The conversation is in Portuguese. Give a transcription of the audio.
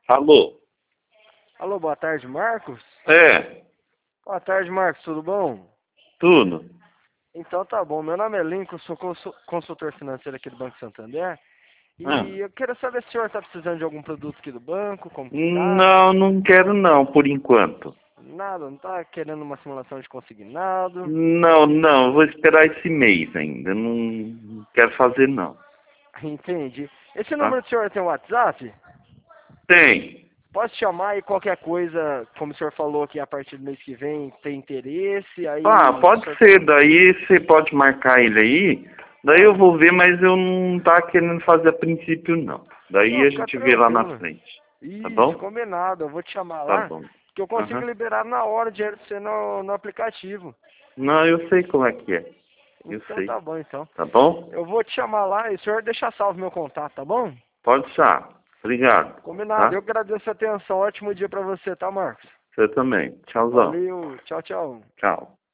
Alô? Alô, boa tarde, Marcos? É, Boa tarde, Marcos, tudo bom? tudo. Então tá bom, meu nome é Lincoln, sou consultor financeiro aqui do Banco Santander. Ah, E eu quero saber se o senhor está precisando de algum produto aqui do banco, como que tá? não, não quero não, por enquanto. Nada, não tá querendo uma simulação de consignado? Não, vou esperar esse mês ainda. Não quero fazer não, Entendi. Esse tá? número do senhor tem WhatsApp? Tem. Posso chamar e qualquer coisa, como o senhor falou que a partir do mês que vem tem interesse, Ah, aí o pode senhor... ser, daí você pode marcar ele aí. Daí eu Ah, vou ver, mas eu não tá querendo fazer a princípio não. Daí não, a fica gente vê lá na tranquilo. frente. Tá Isso, bom? combinado. Eu vou te chamar Tá lá, bom. que eu consigo Aham. liberar na hora o dinheiro pra você no aplicativo. Não, eu sei como é que é. Eu Então sei. tá bom, então. Tá bom? Eu vou te chamar lá e o senhor deixa salvo meu contato, tá bom? Pode deixar. Obrigado. Combinado. Eu Tá? agradeço a atenção. Ótimo dia pra você, tá, Marcos? Você também. Tchauzão. Valeu. Tchau, tchau. Tchau.